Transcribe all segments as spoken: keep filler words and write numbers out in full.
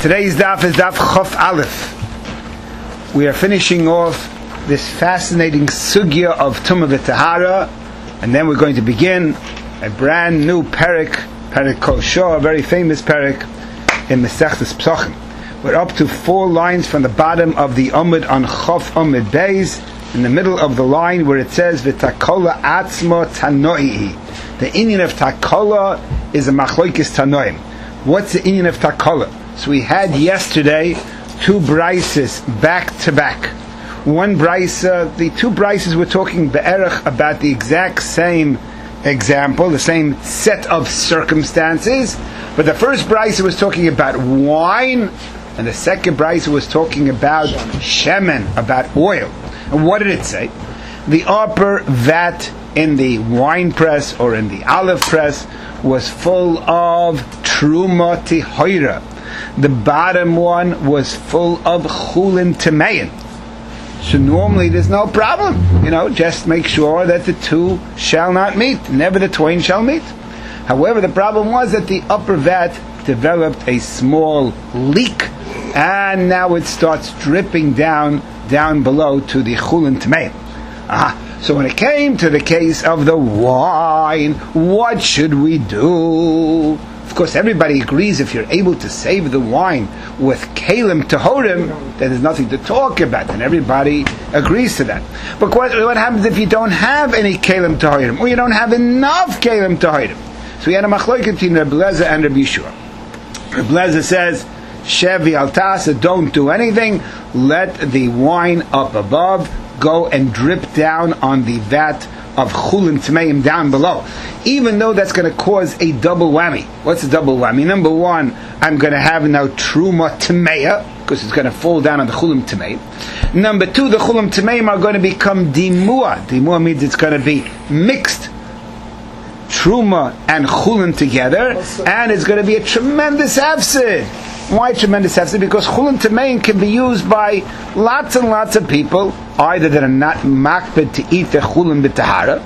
Today's daf is daf Chof Aleph. We are finishing off this fascinating sugya of Tumah v'Tahara, and then we're going to begin a brand new parak, parak Kol Shor, a very famous parak in Masechtas Psachim. We're up to four lines from the bottom of the Amud on Chof Amud Beis, in the middle of the line where it says V'Takola Atzmo Tanoi. The inyan of Takola is a Machloikis Tanoim. What's the inyan of Takola? So we had yesterday two brises back to back. One brisa, the two brises were talking be'erach about the exact same example, the same set of circumstances. But the first brisa was talking about wine, and the second brisa was talking about shemen, about oil. And what did it say? The upper vat in the wine press or in the olive press was full of truma tihoira. The bottom one was full of chulin temein. So normally there's no problem. You know, just make sure that the two shall not meet. Never the twain shall meet. However, the problem was that the upper vat developed a small leak, and now it starts dripping down down below to the chulin temein. Ah, so when it came to the case of the wine, what should we do? Of course, everybody agrees if you're able to save the wine with kalim tahorim, then there's nothing to talk about, and everybody agrees to that. But what, what happens if you don't have any kalim tahorim, or you don't have enough kalim tahorim? So we had a machloket between Rebbe Lezer and Rebbe Yeshua. Rebbe Lezer says, Shevi altasa, don't do anything, let the wine up above go and drip down on the vat of chulin tmeim down below, even though that's going to cause a double whammy. What's a double whammy? Number one, I'm going to have now truma tmeya, because it's going to fall down on the chulin tmeim. Number two, the chulin tmeim are going to become dimua. Dimua means it's going to be mixed truma and chulin together, and it's going to be a tremendous afsid. Why tremendous hefsed? Because chulin temein can be used by lots and lots of people, either that are not makbid to eat the chulin b'tahara,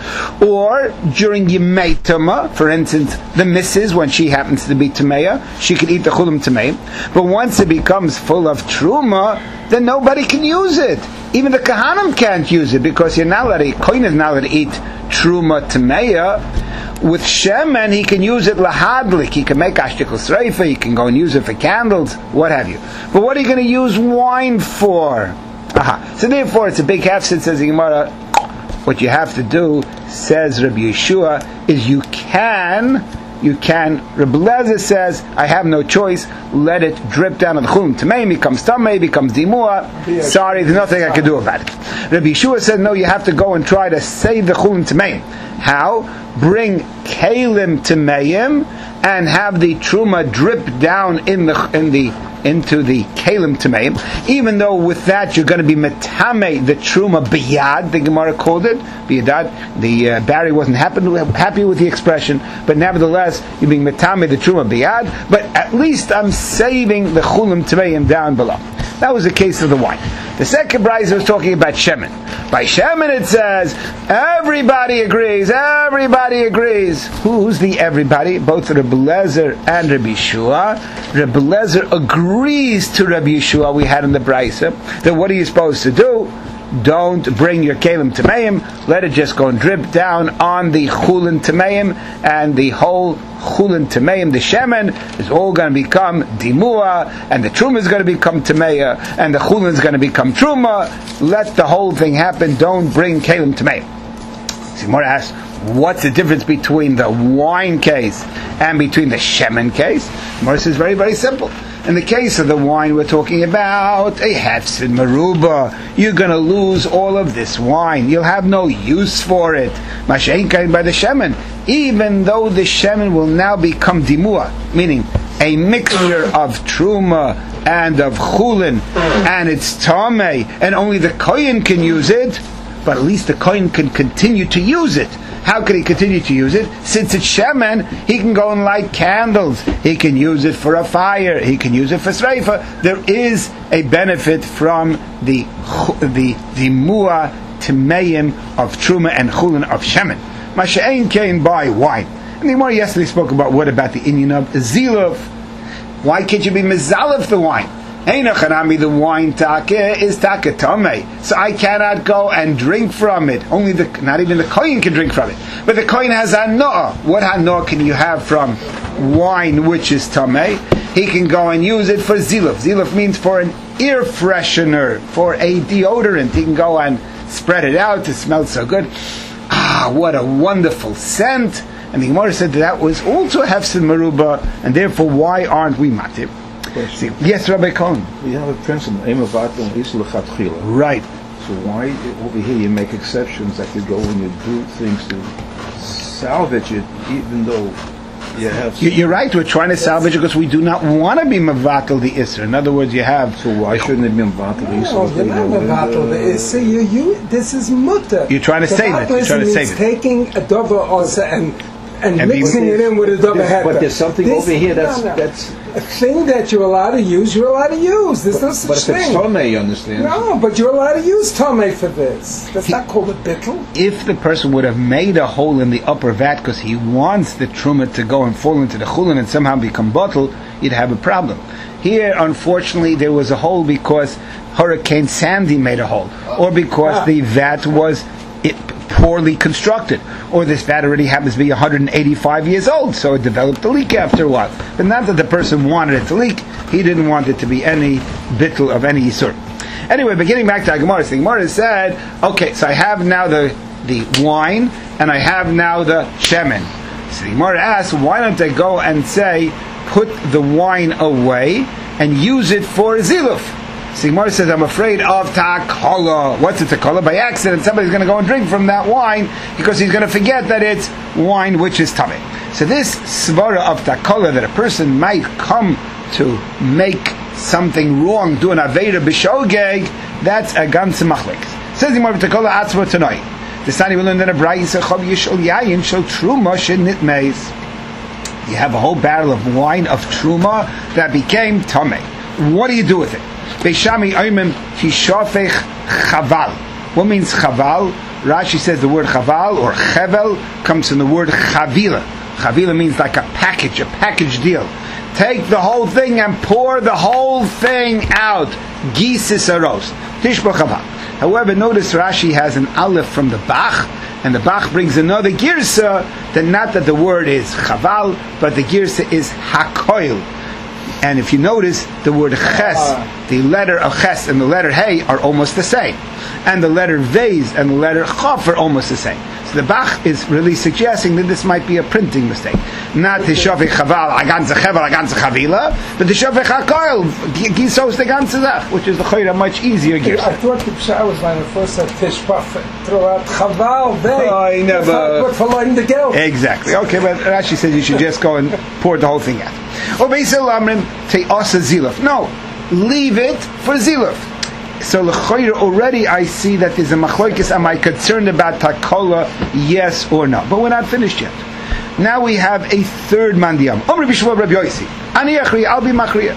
or during Yemei Tumah, for instance, the missus, when she happens to be Tameya, she can eat the chulin temein. But once it becomes full of truma, then nobody can use it. Even the kahanim can't use it, because you're not allowed to, kohen is not allowed to eat truma temeya. With shemen, he can use it lahadlik. He can make ashtikl sreifa. He can go and use it for candles, what have you. But what are you going to use wine for? Aha. So therefore, it's a big hefset, says the Gemara. What you have to do, says Rabbi Yeshua, is you can, you can. Rabbi Lezer says, I have no choice. Let it drip down on the chulin temeim, becomes tamei, becomes dimua. Sorry, there's nothing I can do about it. Rabbi Yeshua said, no, you have to go and try to save the chulin temeim. How? Bring kalim temeim and have the truma drip down in the in the into the kalim temeim. Even though with that you're going to be metame the truma biyad, the Gemara called it biyad. The uh, Barry wasn't happy happy with the expression, but nevertheless you're being metame the truma biyad. But at least I'm saving the chulim temeim down below. That was the case of the wine. The second brisa was talking about shemen. By shemen it says, everybody agrees, everybody agrees. Who's the everybody? Both Rebbe Lezer and Rebbe Yeshua. Rebbe Lezer agrees to Rebbe Yeshua we had in the brisa, that what are you supposed to do? Don't bring your kalim temeim, let it just go and drip down on the chulin temeim, and the whole chulin temeim, the shemen, is all going to become dimua, and the truma is going to become temeya, and the chulin is going to become truma. Let the whole thing happen, don't bring kalim temeim. So Gemara asks, what's the difference between the wine case and between the shemen case? Gemara says very, very simple. In the case of the wine, we're talking about a hefsid maruba. You're going to lose all of this wine. You'll have no use for it. Masha'inkain by the shemen. Even though the shemen will now become dimua, meaning a mixture of truma and of chulin, and it's tamei, and only the kohen can use it, but at least the kohen can continue to use it. How can he continue to use it? Since it's shemen, he can go and light candles. He can use it for a fire. He can use it for sreifa. There is a benefit from the the the muah temeim of truma and chulin of shemen. Masha'ein came by wine. And the Gemara yesterday spoke about what about the inyan of ziluf. Why can't you be mezalef the wine? The wine take is take tame, so I cannot go and drink from it. Only the, not even the kohen can drink from it. But the kohen has hanoah. What hanoah can you have from wine which is tame? He can go and use it for ziluf. Ziluf means for an ear freshener, for a deodorant. He can go and spread it out. It smells so good. Ah, what a wonderful scent! And the Gemara said that, that was also hefsed meruba, and therefore why aren't we matir? Yes, Rabbi Cohen. We have a principle, right. So why over here you make exceptions that you go and you do things to salvage it, even though you have... You're right, we're trying to salvage it because we do not want to be mavatal the Isser. In other words, you have... So why shouldn't it be mavatal the Isser? No, you're not mavatal the Isser. You, you, this is mutter. You're trying to save it. You're trying to save it. Taking a dover also and... And, and mixing it in with a double head. But there's something this, over here that's, no, no. that's... A thing that you're allowed to use, you're allowed to use. There's but, no such but if thing. But it's tome, you understand? No, but you're allowed to use tome for this. That's he, not called a bittul. If the person would have made a hole in the upper vat because he wants the truma to go and fall into the chulin and somehow become bottle, you'd have a problem. Here, unfortunately, there was a hole because Hurricane Sandy made a hole. Or because ah. the vat was... It, poorly constructed, or this vat already happens to be one hundred eighty-five years old, so it developed a leak after a while. But not that the person wanted it to leak, he didn't want it to be any bittul of any sort. Anyway, but getting back to Gemara, the Gemara said, okay, so I have now the, the wine, and I have now the shemen. So the Gemara asks, why don't I go and say, put the wine away, and use it for ziluf? So Gemara says, I'm afraid of takala. What's a takala? By accident, somebody's going to go and drink from that wine because he's going to forget that it's wine which is tameh. So this svara of takala, that a person might come to make something wrong, do an aveda b'shogeg, that's a ganze machlek. Says the Gemara takala atzma tonight. The Sani will learn that a brayis chav yishol yayin shel truma shenitmeis. You have a whole barrel of wine of truma that became tameh. What do you do with it? Beishami oimim kishafech chaval. What means chaval? Rashi says the word chaval or chevel comes from the word chavila. Chavila means like a package, a package deal. Take the whole thing and pour the whole thing out. Gisis aros. Tishba chaval. However, notice Rashi has an aleph from the Bach, and the Bach brings another girsa, that not that the word is chaval, but the girsa is hakoil. And if you notice, the word ches, the letter of ches and the letter hey are almost the same. And the letter vez and the letter chaf are almost the same. So the Bach is really suggesting that this might be a printing mistake. Not the shofech chaval, a ganze chevel, a ganze chavila, but the shofech hakoil, gisos the ganze zach, which is the chayra much easier. I thought the pshat was when I first said fish puff, throw out chaval, vez. I never. But for learning the gel. Exactly. Okay, but Rashi says you should just go and pour the whole thing out. Or Beisil Amrim Te'asa Ziluf. No, leave it for Ziluf. So l'choyer already I see that there's a machlokes. Am I concerned about takola? Yes or no? But we're not finished yet. Now we have a third mandiyam. Omri b'shvua Rabbi Yosi. Ani achri, I'll be machriya.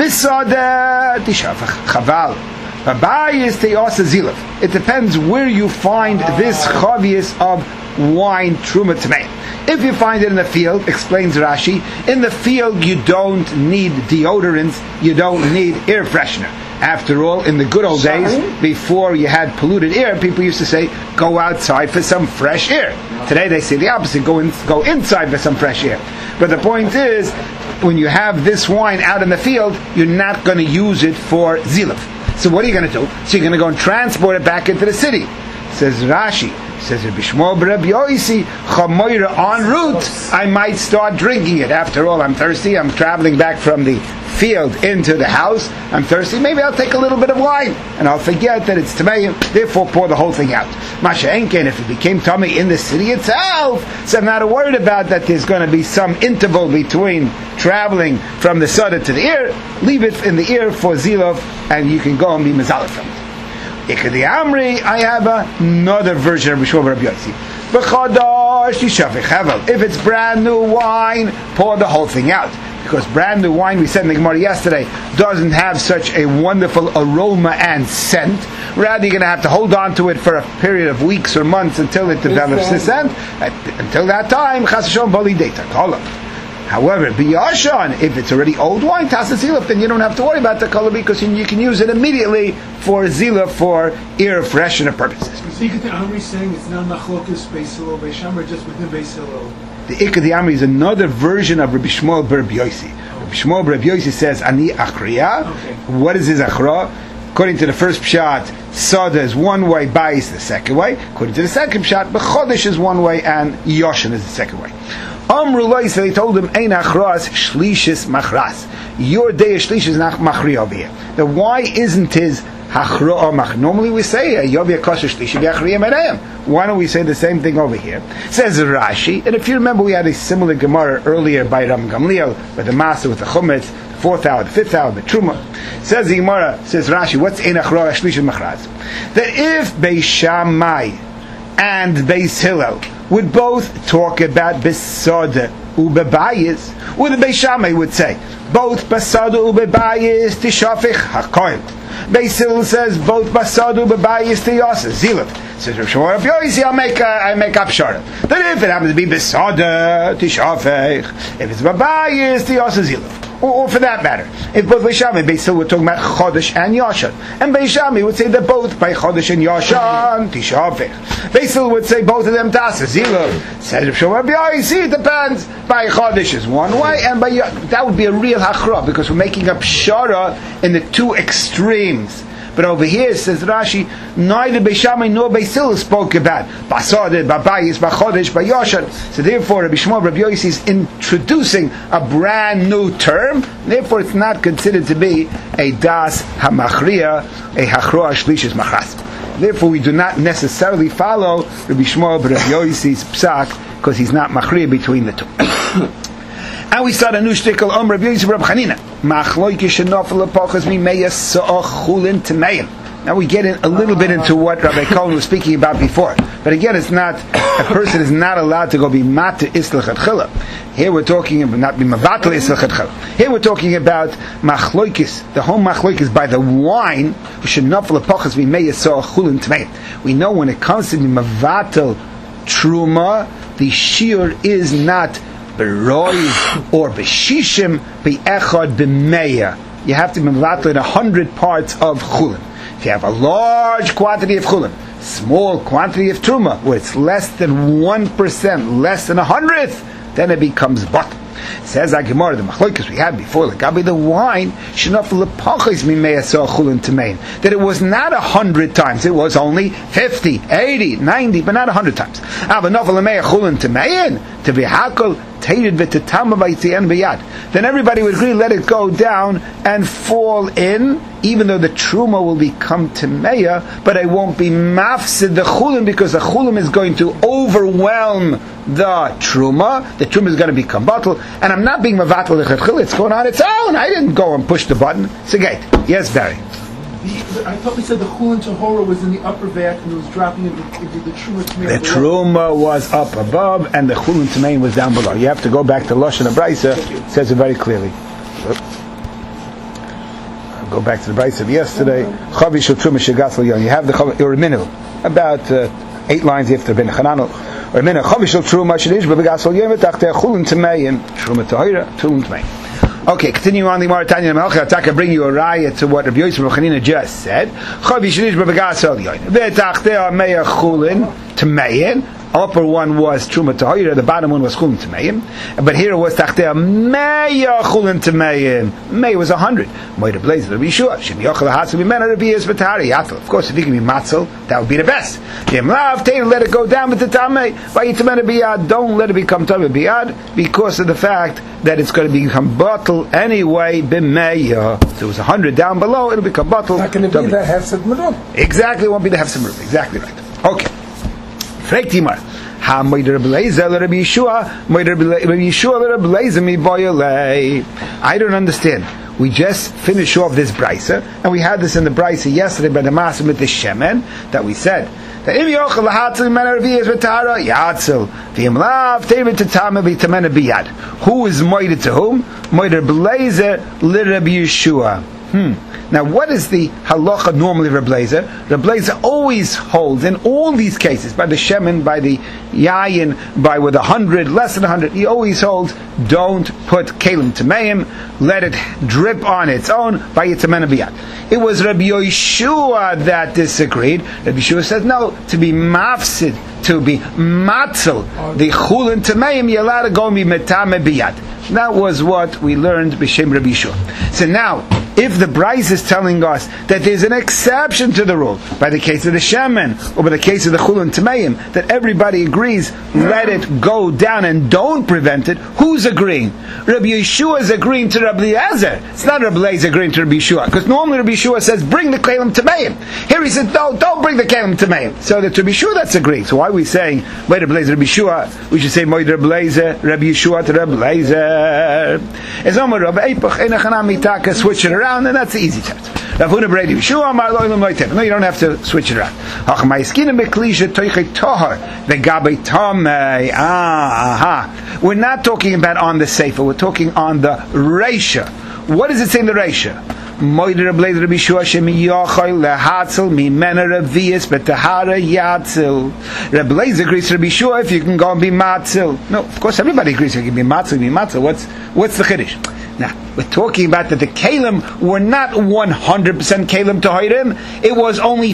B'sada tishafach chaval. Babayis Te'asa Ziluf. It depends where you find this chavius of wine truma tamei. If you find it in the field, explains Rashi, in the field you don't need deodorants, you don't need air freshener. After all, in the good old days, before you had polluted air, people used to say, go outside for some fresh air. Today they say the opposite, go in, go inside for some fresh air. But the point is, when you have this wine out in the field, you're not going to use it for ziluf. So what are you going to do? So you're going to go and transport it back into the city. Says Rashi, says Rabbi Shmuel Rabbi Yosi, chamoira en route, I might start drinking it. After all, I'm thirsty. I'm traveling back from the field into the house. I'm thirsty. Maybe I'll take a little bit of wine, and I'll forget that it's tamei. Therefore, pour the whole thing out. Masha enken, if it became tamei in the city itself, so I'm not worried about that. There's going to be some interval between traveling from the soda to the ear. Leave it in the ear for zilov, and you can go and be mezalef from it. Ikadi Amri, I have another version of Rishon Rabbi Yossi. If it's brand new wine, pour the whole thing out. Because brand new wine, we said in the Gemara yesterday, doesn't have such a wonderful aroma and scent. Rather, you're going to have to hold on to it for a period of weeks or months until it develops the scent. Until that time, Chas V'Shalom Bali Deita. However, biyashan, if it's already old wine, tasa ziluf, then you don't have to worry about the color because you can use it immediately for ziluf for ear freshener purposes. So you the Amri saying it's not machlokas Beis Hillel Beis Shammai, just within Beis Hillel. The Ikad the Amri is another version of Rabbi Shmuel ber Rabbi Yossi. Oh. Rabbi Shmuel ber Rabbi Yossi says ani achriya. Okay. What is his achra? According to the first pshat, Sada is one way, Bayis the second way. According to the second pshat, B'chodesh is one way, and Yoshan is the second way. Amru Loi, so they told him, Ein achras shlishis machras. Your day of shlish is not machri over here. Then why isn't his hachra or mach? Normally we say, Yovi akosher shlishi v'achriyim erayim. Why don't we say the same thing over here? Says Rashi, and if you remember, we had a similar Gemara earlier by Ram Gamliel, with the Master with the Chumetz, fourth hour, the fifth hour, the Truma. Says the Gemara, says Rashi, what's in achra shlish machras? That if Beis Shammai and Beis Hillel would both talk about Besada ubebayis, or the Beis Shammai would say both Besada ubebayis tishafich hakoil. Beis Hillel says both Besada ubebayis tiyasa ziluf. Says Rav Shmuel Rav Yossi, I make I make up short. That if it happens to be Besada tishafich, if it's bebayis tiyasa ziluf. Or, or for that matter, if both Beis Shammai and Beis Hillel were talking about Chodesh and Yashan, and Beis Shammai would say that both by Chodesh and Yashan, Tishavech. Beis Hillel would say both of them Tasa Ziluf. Says Rav Shmuel Rav Yossi, it depends. By Chodesh is one way, and by that would be a real hachra because we're making up shara in the two extremes. But over here, says Rashi, neither Beis Shammai nor Beis Hillel spoke about Basada, Babayis, Bachodesh, Bayoshan. So therefore, Rabbi Shmuel Rabbi Yossi is introducing a brand new term. Therefore, it's not considered to be a Das Hamachria, a Hachroa Shlishis Machras. Therefore, we do not necessarily follow Rabbi Shmuel Rabbi Yossi's psak because he's not Machria between the two. And we start a new shtickle on Rabbi Yossi Rabbi Chanina. Now we get in a little bit into what Rabbi Cohen was speaking about before. But again, it's not, a person is not allowed to go be mat islach chila. Here we're talking about not be mavatal islach chila. Here we're talking about machloikis, the whole machloikis by the wine, we should not for lepachas be meyasah chulin tmeim. We know when it comes to the mavatal truma, the shiur is not Beroiv or Beshishim Be'echad B'meya. You have to be mevatel in a hundred parts of chulin. If you have a large quantity of chulin, small quantity of truma, where it's less than one percent, less than a hundredth, then it becomes batel. Says Gemara, the machlokas we had before, like Gabi the wine, that it was not a hundred times, it was only fifty, eighty, ninety, but not a hundred times. Then everybody would agree, let it go down and fall in, even though the truma will become temeya, but it won't be mafsid the chulim, because the chulim is going to overwhelm the truma. The truma is going to become batel, and I'm not being mavatel lechatchil. It's going on its own. I didn't go and push the button. It's a gate. Yes, Barry. The, I thought we said the chulin tahora was in the upper vat and it was dropping into, into the truma tmeim. The truma was up above, and the chulin tmeim was down below. You have to go back to Lashon Abraisa. It says it very clearly. I'll go back to the Braisa of yesterday. Chavi shel truma shegas l'yon. You have the chavi or minute about uh, eight lines after ben Chananel. Or minute chavi shel truma shelish begas l'yon v'tachtei chulin tmeim truma tahora chulin tmeim. Okay, continue on the Mauritanian Melcha. I can bring you a raya to what Rabbi Yossi Rabbi Chanina just said. Chavi shelish begas l'yon v'tachtei meya chulin tmeim. Upper one was Truma Tahira, the bottom one was Chulin Tameim. But here it was Tachtei Meya Chulin Tameim. Meya was a hundred. Moira Blazer, Rabbi Yeshua. Shem Yochel HaHatzel B'mena Rabbi Yis B'Tahari Yatel. Of course, if you can be Matzel, that would be the best. Yem Lav, Tein, let it go down with the Tamei. Vayitamena B'yad, don't let it become Tamei B'yad, because of the fact that it's going to become bottle anyway, B'meya. So it was a hundred down below, it'll become bottle. It's not going to be the Hefsed Merub. Exactly, it won't be the Hefsed Merub. Exactly right. Okay. Freitimar. Ha moider blazer Rabbi Yeshua, moider Rabbi Yeshua Rabbi Blazer mi boyalei. I don't understand. We just finished off this brisa, and we had this in the brisa yesterday by the Master with the Shemen, that we said that if yochel lahatzel men Rabbi is v'tahara yatzel v'im lav teivit tetama v'tamena biyad. Who is moider to whom? Moider blazer li Rabbi Yeshua. Hmm. Now, what is the halacha normally, Reb Leizer? Reb Leizer always holds, in all these cases, by the shemen, by the yayin, by with a hundred, less than a hundred, he always holds, don't put kelim tameim, let it drip on its own, by yitzamena biyad. It was Rabbi Yeshua that disagreed. Rabbi Yeshua says, no, to be mafsid, to be matzel, the chulin tameim, you're allowed to go and be metame biyad. That was what we learned b'shem Rabbi Yeshua. So now, if the Bryce is telling us that there's an exception to the rule, by the case of the Shemen, or by the case of the Chulun Tameim, that everybody agrees, let it go down and don't prevent it, who's agreeing? Rabbi Yeshua is agreeing to Rabbi Eliezer. It's not Rabbi Eliezer agreeing to Rabbi Yeshua, because normally Rabbi Yeshua says, bring the Kelim Tameim. Here he says, no, don't bring the Kelim Tameim. So that Rabbi Yeshua that's agreeing. So why are we saying, wait, Rabbi Eliezer, Rabbi Yeshua? We should say, Moed Rabbi Eliezer, Rabbi Yeshua to Rabbi Eliezer. It's Omer Rabbi Eipach, Einachanam Mitaka, switch it around, and that's the easy test. No, you don't have to switch it around. Ah, we're not talking about on the Sefer, we're talking on the Reisha. What does it say in the Reisha? Rabbi Leizer agrees to Rabbi Yeshua if you can go and be matzil. No, of course everybody agrees you can be matzil, be matzil. What's what's the chiddush? Now, we're talking about that the Kalim were not one hundred percent Kalim Tahirim. It was only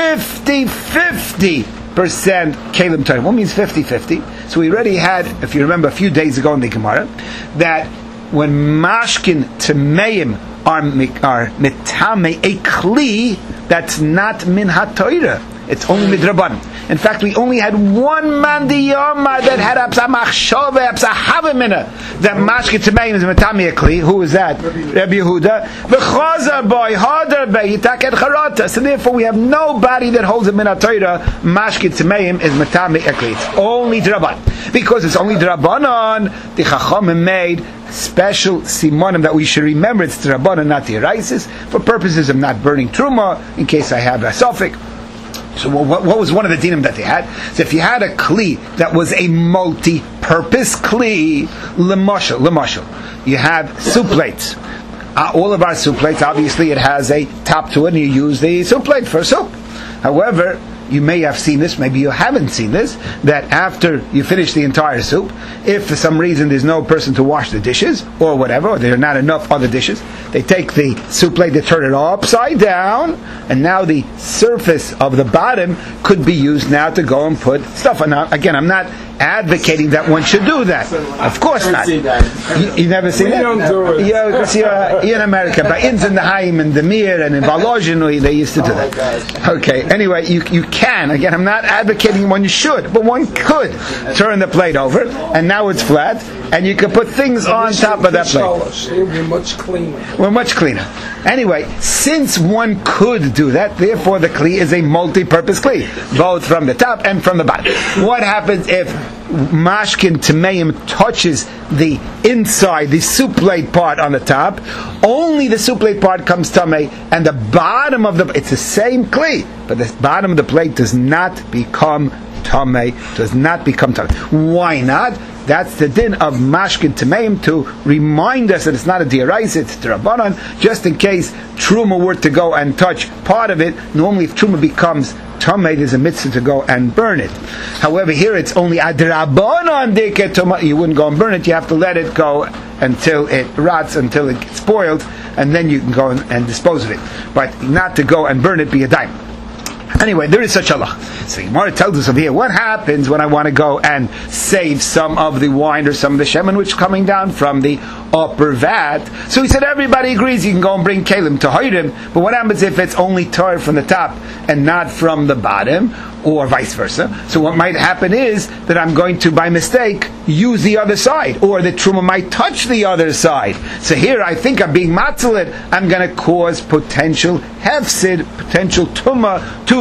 fifty-fifty percent Kalim Tahirim. What means fifty-fifty? So we already had, if you remember a few days ago in the Gemara, that when Mashkin Tameim are, are Mitame a Kli, that's not Min HaTorah. It's only midrabanan. In fact, we only had one man diyama that had apsa machshove, apsa havamina, that mashke tameim is metami akli. Who is that? Rabbi Yehuda. V'chazar boy hadar bei yitaket charata. So therefore, we have nobody that holds a min haTorah. Mashke tameim is metami akli. It's only drabanan. Because it's only drabanan, the chachamim made special simonim that we should remember. It's drabanan, not the eraisis, for purposes of not burning truma. In case I have a suffix. So what, what was one of the dinim that they had? So if you had a kli that was a multi-purpose kli, lemashal, lemashal, you have soup plates. Uh, all of our soup plates, obviously, it has a top to it, and you use the soup plate for soup. However, you may have seen this, maybe you haven't seen this, that after you finish the entire soup, if for some reason there's no person to wash the dishes, or whatever, or there are not enough other dishes, they take the soup plate, they turn it upside down, and now the surface of the bottom could be used now to go and put stuff on. Now, again, I'm not advocating that one should do that. Of course not. You, you never seen that? We don't do it. Yeah, because you're, you're in America. By Inzenheim and Demir and in Volozhino, they used to do that. Okay, anyway, you you can. Again, I'm not advocating one you should, but one could turn the plate over, and now it's flat, and you can put things on top of that plate. It would be much cleaner. We're much cleaner. Anyway, since one could do that, therefore the kli is a multi-purpose kli, both from the top and from the bottom. What happens if mashkin tameim touches the inside, the soup plate part on the top? Only the soup plate part comes tamei, and the bottom of the, it's the same kli, but the bottom of the plate does not become tamei, does not become tamei. Why not? That's the din of mashkin tameim, to remind us that it's not a diarais, it's drabanan, just in case truma were to go and touch part of it. Normally if truma becomes tamei, there's a mitzvah to go and burn it. However, here it's only adrabanan deke tuma. You wouldn't go and burn it, you have to let it go until it rots, until it gets spoiled, and then you can go and, and dispose of it. But not to go and burn it be a dime. Anyway, there is such a law. So Gemara tells us over here, what happens when I want to go and save some of the wine or some of the shemen which is coming down from the upper vat? So he said everybody agrees you can go and bring kelim to hide, but what happens if it's only tar from the top and not from the bottom, or vice versa? So what might happen is that I'm going to, by mistake, use the other side, or the truma might touch the other side. So here I think I'm being matzalit, I'm going to cause potential hefsid, potential tuma to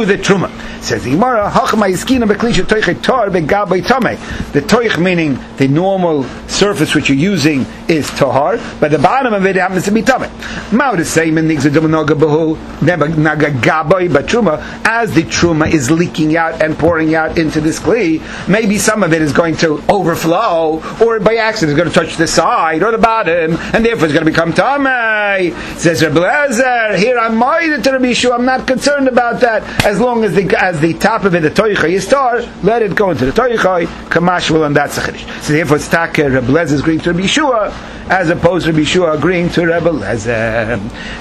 the truma. Says the Gemara, the toich meaning the normal surface which you're using is tahar, but the bottom of it happens to be tameh. Mao the same in the but truma, as the truma is leaking out and pouring out into this kli, maybe some of it is going to overflow, or by accident is going to touch the side or the bottom, and therefore it's going to become tameh. Says Rebbe Lezer, here I'm moided to Rabbi Yeshua, I'm not concerned about that, as long as the as the top of it, the toicha is tar, let it go into the toicha, kamashval, and that's a chiddush. So therefore it's taka Rebbe Lezer is agreeing to Rabbi Yeshua, as opposed to Rabbi Yeshua agreeing to Rebbe Lezer.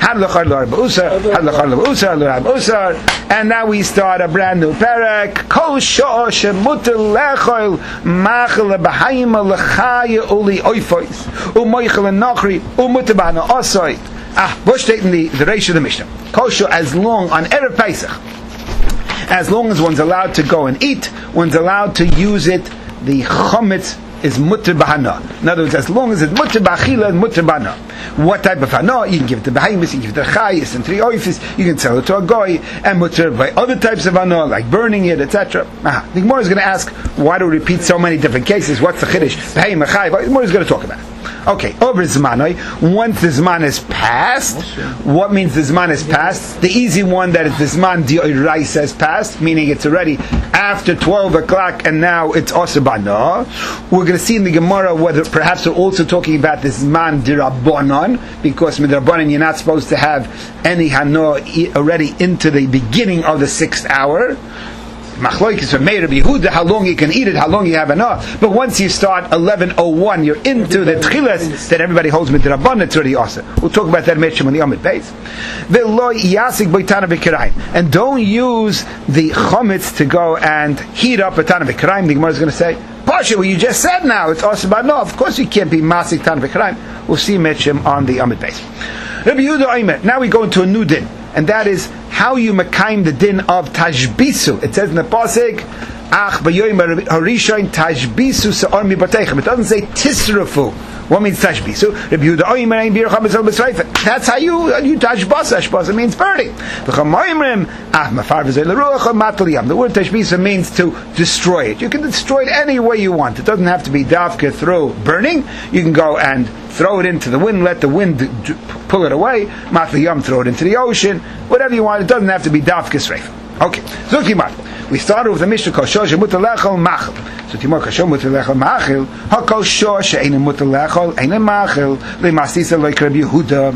And now we start a brand new parak. Kol sha'ah shemuter lechol machal b'hayim lechaya uli oifois u'moichel nachri u'muter b'hana osoi. Ah, what's taking the the ratio of the Mishnah? Kol sha'ah, as long on Erev Pesach, as long as one's allowed to go and eat, one's allowed to use it, the chometz is mutter b'hana. In other words, as long as it's mutter b'achila and mutter b'hana. What type of hana? You can give it to behemoths, you can give it to chayis and to the oifis, you can sell it to a goy, and mutter by other types of hana, like burning it, et cetera. Ah, the Gemara is going to ask, why do we repeat so many different cases? What's the chiddush? Behemoth, chayiv. The Gemara is going to talk about it. Okay, over Zmanoi, once the Zman is passed, what means the Zman is passed? The easy one that is the Zman D'Oraisa is passed, meaning it's already after twelve o'clock and now it's also Bana. We're going to see in the Gemara whether perhaps we're also talking about the Zman D'Rabbanan, because with Rabbanan you're not supposed to have any Hana already into the beginning of the sixth hour. Machloikis or Meir Rabbi Yehuda, how long you can eat it, how long you have enough. But once you start eleven oh one, you're into the tchilas that everybody holds with the Rabban, it's already awesome. We'll talk about that Meshim on the Amid base. And don't use the chometz to go and heat up a Tana V'Karaim. The Gemara is going to say, Pasha, well you just said now, it's awesome, but no, of course you can't be Masik Tana V'Karaim. We'll see Meshim on the Amid base. Rabbi Yehuda Omer, now we go into a new din, and that is how you mekayim the din of tashbisu. It says in the pasuk, Ach b'yoyim harishon tashbisu se'or mibatechem. It doesn't say tisrafu. What means tashbisu? Rabbi Yehuda Omer ein bircha b'sol b'sreifet. That's how you you tashbasa. Tashbasa means burning. V'cham oimrim ah mafar v'zei l'ruach matal yam. The word tashbisa means to destroy it. You can destroy it any way you want. It doesn't have to be davka through burning. You can go and throw it into the wind, let the wind d- d- pull it away. Matal yam, throw it into the ocean. Whatever you want. It doesn't have to be davka sreif. Okay. So we started with the Mishnah Kosher Shemuter Lechol Machil. So Timor Kosher Muter Lechol Machil. HaKosher She'ein Muter Lechol Ein Machil Le'Masisa Like Rabbi Yehuda.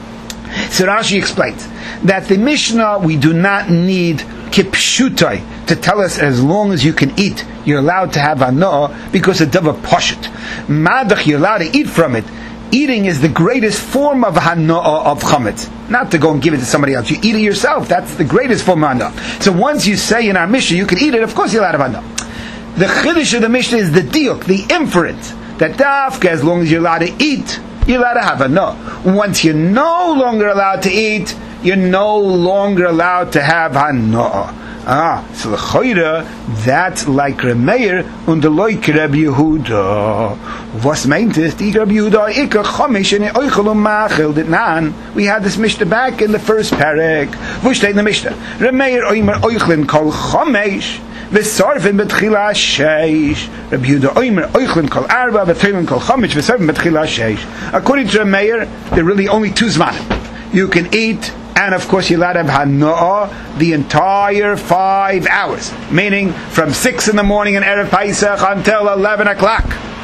So Rashi explains that the Mishnah we do not need kipshutai to tell us as long as you can eat, you're allowed to have anah, because it's davar poshut. Madach, you're allowed to eat from it. Eating is the greatest form of hana'ah of chametz. Not to go and give it to somebody else. You eat it yourself. That's the greatest form of hana'ah. So once you say in our Mishnah you can eat it, of course you're allowed to have hana'ah. The chiddush of the Mishnah is the diuk, the inference, that dafka, as long as you're allowed to eat, you're allowed to have hana'ah. Once you're no longer allowed to eat, you're no longer allowed to have hana'ah. Ah, so the choira, that's like Remeir und the loik Rabbi Yehuda. Was meint es? Die Rabbi Yehuda ikar chomish and oichel um machel dit nan. We had this Mishnah back in the first parak. Wo steht in the Mishnah? Remeir oimer oichlin kol chomish v'sarvin betchila sheish. Rabbi Yehuda oimer oichlin kol arba v'tchilin kol chomish v'sarvin betchila sheish. According to Remeir, there are really only two zmanim. You can eat, and of course you're allowed to have hana'ah the entire five hours, meaning from six in the morning in Erev Pesach until eleven o'clock.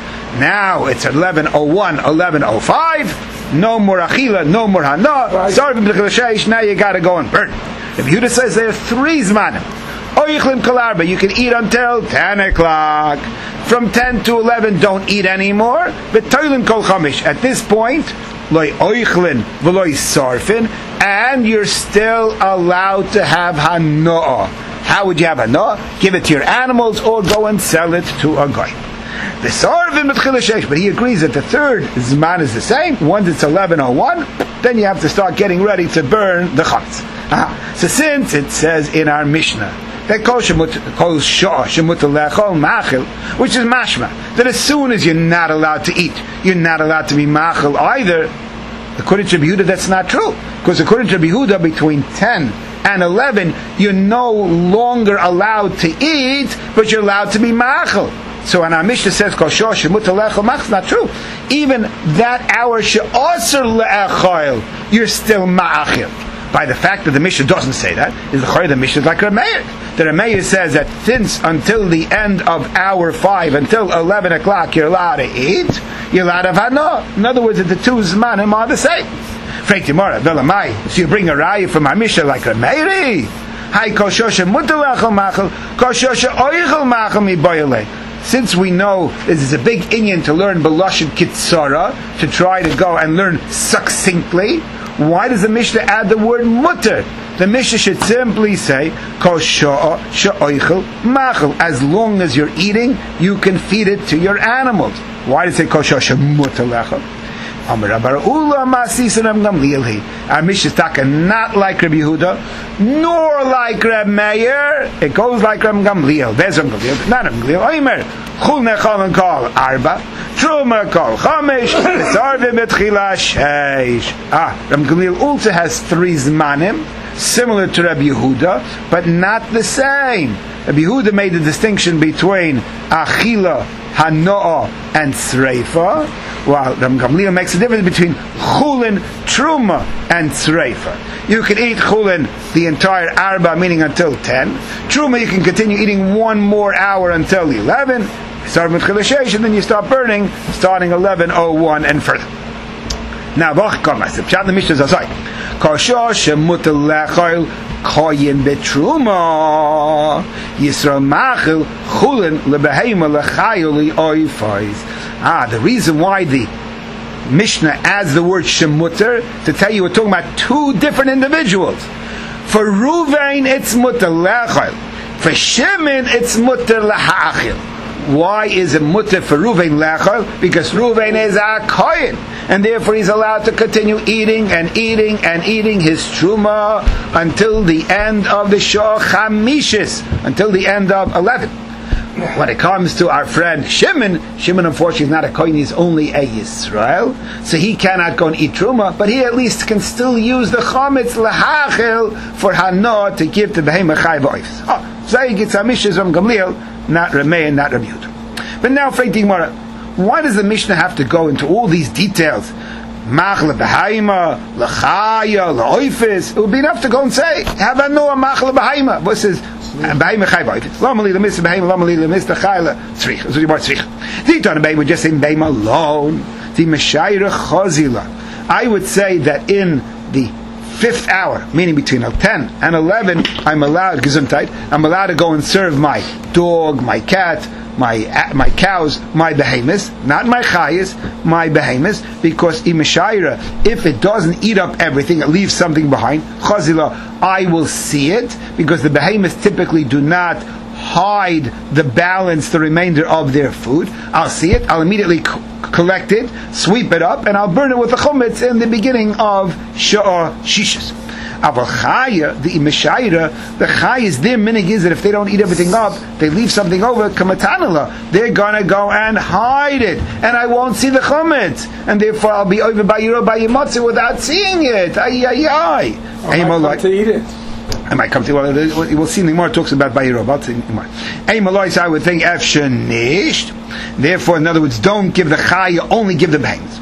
Now it's eleven oh one, eleven oh five, no more achila, no more hana'ah. Sorry, now you got to go and burn. If Yehuda says there are three zmanim, oichlim kalarba, you can eat until ten o'clock. From ten to eleven, don't eat anymore. But toilin kol chamish, at this point, loy oichlin v'loy sarfin, and you're still allowed to have hana'ah. How would you have hana'ah? Give it to your animals or go and sell it to a guy. The sarfin b'tchila sheish, but he agrees that the third zman is the same. Once it's eleven oh one, then you have to start getting ready to burn the chametz. Uh-huh. So since it says in our Mishnah that kol sha'ah shemuter lechol machil, which is mashma, that as soon as you're not allowed to eat, you're not allowed to be machil either. According to Rabbi Yehuda, that's not true, because according to Rabbi Yehuda, between ten and eleven, you're no longer allowed to eat, but you're allowed to be ma'achel. So when our Mishnah says kol shosh mutar le'echol ma'achel, it's not true. Even that hour she'asur le'echol, you're still ma'achel. By the fact that the Mishnah doesn't say that, is the the Mishnah is like Rameir. The Rameir says that since until the end of hour five, until eleven o'clock, you're allowed to eat, you're allowed to have hana. In other words, the two zmanim are the same. Frank Timora, Velamai. So you bring a raya from our Mishnah like Rameiri. Hai kol shosha mutar le'echol ma'achel, kol shosha oichel ma'achel mi boyele. Since we know this is a big inyan to learn Belashon Kitzara, to try to go and learn succinctly, why does the Mishnah add the word mutter? The Mishnah should simply say, Kol sha'a sha'oichel ma'achel. As long as you're eating, you can feed it to your animals. Why does it say Kol sha'a she'mutar le'echel? Our Mishnah is not like Rabbi Yehuda, nor like Rabbi Meir. It goes like Rabbi Gamliel. There's Rabbi Gamliel, not Rabbi Gamliel. Oimer, chul nechol and kol arba, truma kol chamesh, v'sarvim etchila sheish. Ah, Rabbi Gamliel also has three zmanim, similar to Rabbi Yehuda, but not the same. Rabbi Yehuda made the distinction between achila, hanoah, and sreifa, while Rabbi Gamliel makes a difference between chulin, truma, and sreifa. You can eat chulin the entire arba, meaning until ten. Truma, you can continue eating one more hour until eleven. Start with chilasheish, and then you start burning, starting eleven oh one and further. Now, the Mishnah says, Kosho shemutar le'echol koyin betruma Yisrael machil chulin lebehema lechayol li'oifais. Ah, the reason why the Mishnah adds the word shemutar to tell you we're talking about two different individuals. For Ruvain, it's mutar le'echol. For Shimon, it's mutar leha'achil. Why is it mutar for Ruvain le'echol? Because Ruvain is a koyin, and therefore he's allowed to continue eating and eating and eating his truma until the end of the Shah Chamishis, until the end of eleven. When it comes to our friend Shimon, Shimon unfortunately is not a kohen, he's only a Yisrael, so he cannot go and eat truma, but he at least can still use the chametz lehachil for hana to give to behemah chai v'oifs. Oh, Zay gets Hamishas from Gamliel, not Rameh and not Rabbi Yehuda. But now, Frank Gemara, why does the Mishnah have to go into all these details? Mach lebehaima, lechaya, leoifis. It would be enough to go and say, have a noah mach lebehaima. What says? Behaima chai v'oifis. Lo mali lemis behaima, lo mali lemis lechayla tzrich. So you bought tzrich. The Yitan Behaima would just say behaima alone. The Meshayra chazila. I would say that in the fifth hour, meaning between ten and eleven, I'm allowed, gesundheit, I'm allowed to go and serve my dog, my cat, my my cows, my behemoths, not my chayas, my behemoths, because imeshayra, if it doesn't eat up everything, it leaves something behind, chazila, I will see it, because the behemoths typically do not hide the balance, the remainder of their food. I'll see it, I'll immediately co- collect it, sweep it up, and I'll burn it with the chumetz in the beginning of Sha'ar Shishas. Aval Chaya, the Imeshayra, the Chaya's, their minig is that if they don't eat everything up, they leave something over, Kamatanala, they're gonna go and hide it, and I won't see the chumetz, and therefore I'll be over by Yiro by Yimotze without seeing it. Ay, ay, ay. I might want to eat it. I might come to, well, we'll see in the Gemara talks about Bayirov. Ein Malois, I would think, Efshe nisht. Therefore, in other words, don't give the Chaya, only give the behemoths.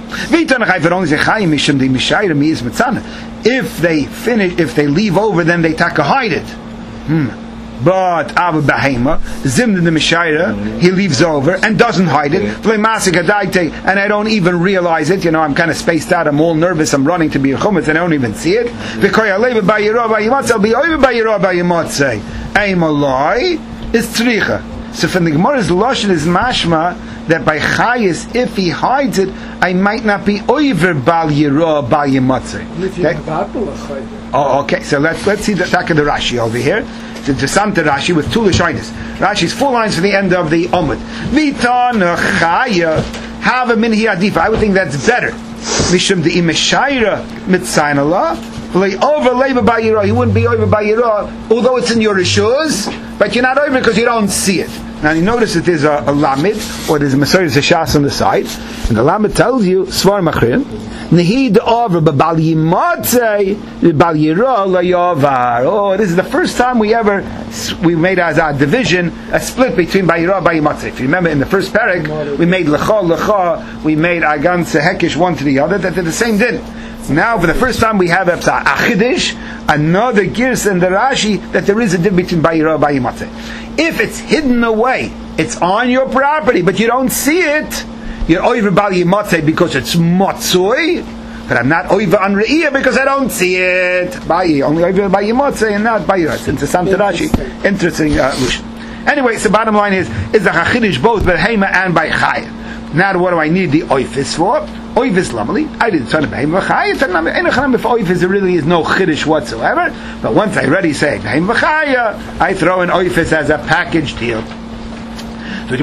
If they finish, if they leave over, then they take a hide it. Hmm. But Ava Behema, Zimn the Mishayra, he leaves over and doesn't hide it. And I don't even realize it. You know, I'm kind of spaced out. I'm all nervous. I'm running to be a chumetz and I don't even see it. I'll be over by Yerobah Yimotze. Aimaloi is tzricha. So from the Gemara's lashon is mashma that by chayis, if he hides it, I might not be over bal Yerobah bal Yimotze. Oh, okay. So let's let's see the attack of the Rashi over here. The Samta Rashi with two Lashonis. Rashi's four lines from the end of the Omud. Vita nechaya have a minhi adifa. I would think that's better. Mishum the imeshayra mitzainala. Over labor by Yirah. He wouldn't be over by Yirah, although it's in your rishus, but you're not over because you don't see it. Now you notice that there's a, a lamed, or there's a Masorah Zeshas on the side, and the lamed tells you, Svar Machrim, Nehid over b'bal yimatzei, b'bal yira layavar. Oh, this is the first time we ever, we made as our division, a split between Bayira and Bayimatzei. If you remember in the first parak, we made Lecha, Lecha, we made Agan Sehekish one to the other, that they're the same din. Now, for the first time, we have a Achidish, another Girs and the Rashi, that there is a difference between Bayira and Bayimatzeh. If it's hidden away, it's on your property, but you don't see it, you're Oiver Bayimatzeh because it's Matzoi, but I'm not Oiver on Re'iyah because I don't see it. Bayi, only Oiver Bayimatzeh and not Bayira. Since it's Samta Rashi. Interesting uh, illusion. Anyway, so bottom line is, is the Achidish both Berheima and by Chaya. Now, what do I need the Oifis for? Oifis lamali. I didn't turn it Behem v'chaya. If Oifis there really is no chiddush whatsoever. But once I already say Behem v'chaya, I throw in Oifis as a package deal. So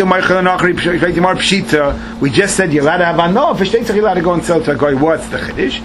we just said you're allowed to have anof. If you're allowed to go and sell to a guy, what's the chiddush?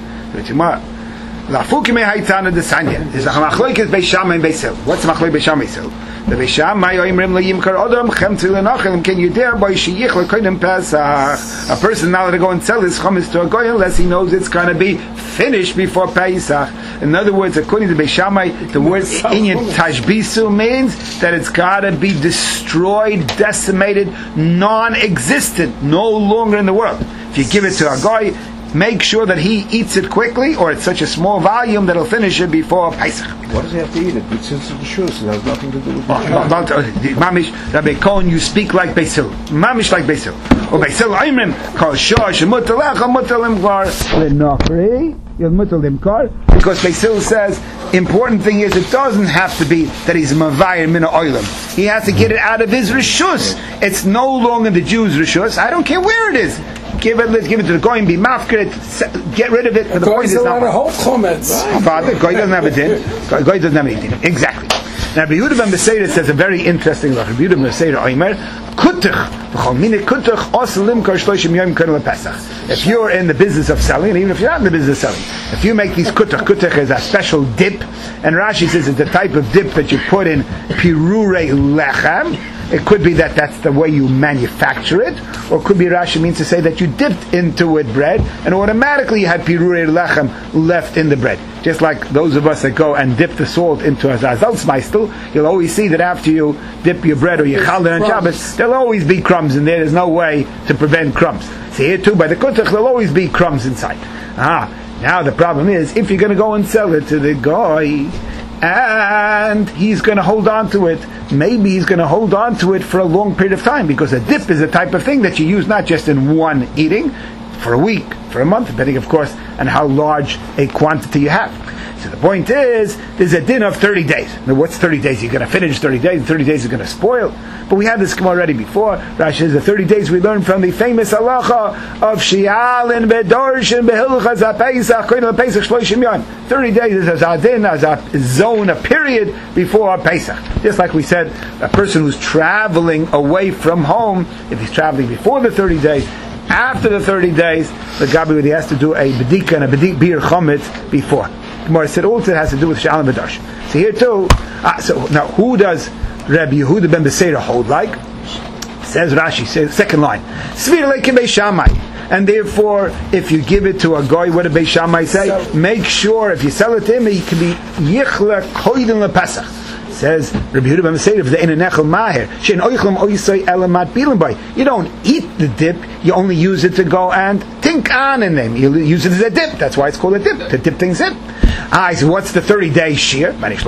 Lafuki mehaitana desanya. Is a machlokes Beisham and Beisil. What's the machlokes Beisham and Beisil? The Beisham ma'yoimrim leyimkar odom chemtzil lenachim. Can you dare by sheyich lekodim Pesach? A person now to go and sell his chametz to a guy unless he knows it's going to be finished before Pesach. In other words, according to Beishamai, the word inyan tashbisu means that it's got to be destroyed, decimated, non-existent, no longer in the world. If you give it to a guy, make sure that he eats it quickly, or it's such a small volume that he'll finish it before Pesach. What does he have to eat it? But since it's the shus, it has nothing to do with the oh, about, uh, Mamish, Rabbi Cohen, you speak like Beisil. Mamish like Beisil. Or Beisil Aimrim, called Shosh, Mutalecha, Mutalim Gar, Lenachri, Mutalim Kar. Because Beisil says, important thing is, it doesn't have to be that he's Mavayir Mina Oilam. He has to get it out of his Rishus. It's no longer the Jews' Rishus. I don't care where it is. Give it, let's give it to the goyim, be mafkir it, get rid of it. For the point is not. A whole comments. Father, goy doesn't have a din. Goy doesn't have any din. Exactly. Now, Rabbi Yehuda ben Beseira says a very interesting thing. Rabbi Yehuda ben Beseira Omer, kutach, v'chol minit kutach, os limkar shloshim yom kernel pesach. If you're in the business of selling, and even if you're not in the business of selling, if you make these kutach, kutach is a special dip, and Rashi says it's the type of dip that you put in pirurei lechem. It could be that that's the way you manufacture it, or it could be Rashi means to say that you dipped into it bread, and automatically you had pirurei lechem left in the bread. Just like those of us that go and dip the salt into a zazalsmeistel, you'll always see that after you dip your bread or your challah on Shabbos, there'll always be crumbs in there. There's no way to prevent crumbs. See here too, by the kutach, there'll always be crumbs inside. Ah, now the problem is, if you're going to go and sell it to the guy, and he's going to hold on to it, maybe he's going to hold on to it for a long period of time, because a dip is a type of thing that you use not just in one eating, for a week, for a month, depending of course on how large a quantity you have. So the point is, there's a din of thirty days. Now what's thirty days? You're going to finish thirty days, and thirty days is going to spoil. But we had this already before. Rashi says the thirty days we learned from the famous halacha of Shial and Bedorsh and Behilchaz HaPesach, Kohen HaPesach Shloshim Yom. thirty days is a din, as a zone, a period before Pesach. Just like we said, a person who's traveling away from home, if he's traveling before the thirty days, after the thirty days, the Gabi, he has to do a bedika and a bedik bir chometz before. Gemara said also it has to do with Sha'al and Bedarsh. So here too, ah, so now who does Rabbi Yehuda ben Beseira hold like? Says Rashi, says second line, Svir leikim Beis Shammai. And therefore, if you give it to a guy, what did Beis Shammai say? So, make sure if you sell it to him, he can be yichla koydin lepesach. Says Rabbi Yehuda ben Beseira, the inenechel maher shein oichlem oisay elamat bilim by. You don't eat the dip; you only use it to go and tink on in them. You use it as a dip. That's why it's called a dip, to dip things in. Ah, so what's the thirty day shear? That's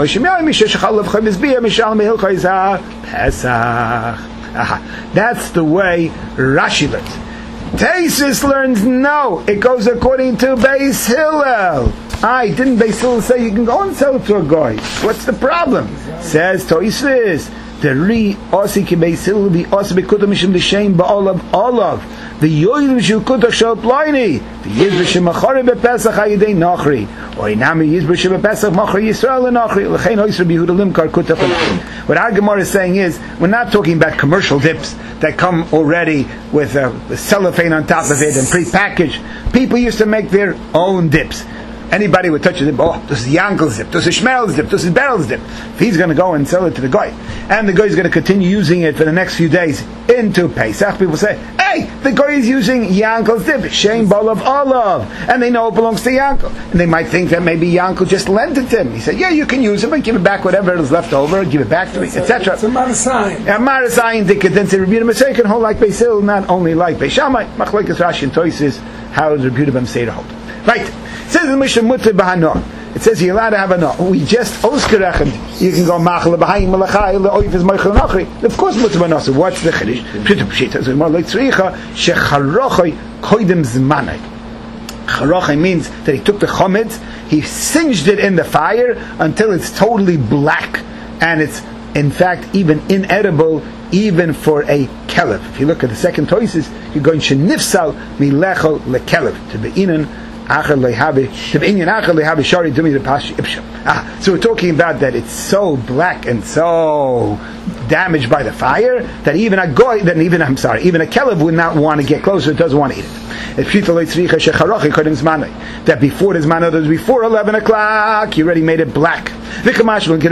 the way Rashi learns. Taisus learns no. It goes according to Beis Hillel. I didn't Beis Hillel say you can go and sell it to a guy? What's the problem? Says Taisus, the re osi ki Beis Hillel be osi bekutam mishim l'shem ba'olav olav. The yoyim shel kutach shel ploini. The yizber shemachari bepesach hayidei nachri. Or inami yizber shemapesach machari Yisrael nachri. L'chein oisra bihuda limkar kutach. What our Gemara is saying is, we're not talking about commercial dips that come already with a cellophane on top of it and pre-packaged. People used to make their own dips. Anybody would touch a zip, oh, this is Yankel zip, this is Shmuel zip, this is Beryl zip. If he's going to go and sell it to the guy, and the guy is going to continue using it for the next few days into Pesach, people say, hey, the guy is using Yankel zip, Shem Balav Olav, and they know it belongs to Yankel. And they might think that maybe Yankel just lent it to him. He said, yeah, you can use it, but give it back whatever is left over, give it back to me, et cetera. It's a Marasayan. A Marasayan decadence, Rabbi Yehuda can hold like Beis Hillel, not only like Beis Shammai. Machlokes Rashi and Tosis, how does Rabbi Yehuda say to hold? Right. It says in the Mishnah Mutter B'Hano. It says you're allowed to have a no. We just oskerechem. You can go machal b'hayim malachai le'oif is meichel nachri. Of course Mutter B'Hano. So what's the chiddush? Pshita pshita. So more like tzricha shecharochai koidem zmanai. Charochai means that he took the chometz, he singed it in the fire until it's totally black, and it's in fact even inedible, even for a kelev. If you look at the second toises, you're going shenifsal milechol lekelev to be inan. Ah, so we're talking about that it's so black and so damaged by the fire that even a goy, that even I'm sorry, even a kelev would not want to get closer. It doesn't want to eat it. That before this man, others before eleven o'clock, you already made it black. Even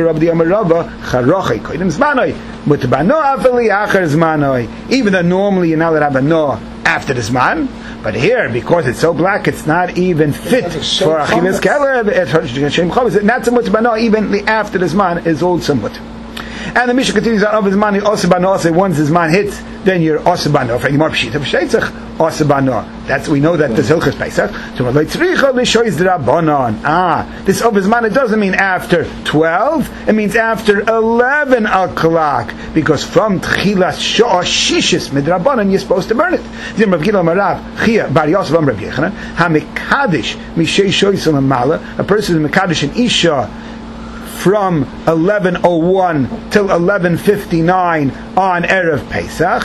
though normally you're not allowed to have a no after this man, but here, because it's so black, it's not even fit for achilas kelev. Not so much, but no, even the after this man is also much. And the Mishnah continues on of his man, once his man hits, then you're osabano. For any more pshita psheitzach, osabano. That's we know that the Hilchos Pesach. So like tzricha l'shoyz d'Rabbanan. Ah, this of his man, it doesn't mean after twelve. It means after eleven o'clock, because from tchilas shoah shishis midrabanan you're supposed to burn it. Zim Rav Gila Marav Chia Bar Yosef Am Rav Yechanan Hamikadish Mishei Shoyson Amala. A person is mekadosh an isha from eleven oh one till eleven fifty-nine on Erev Pesach.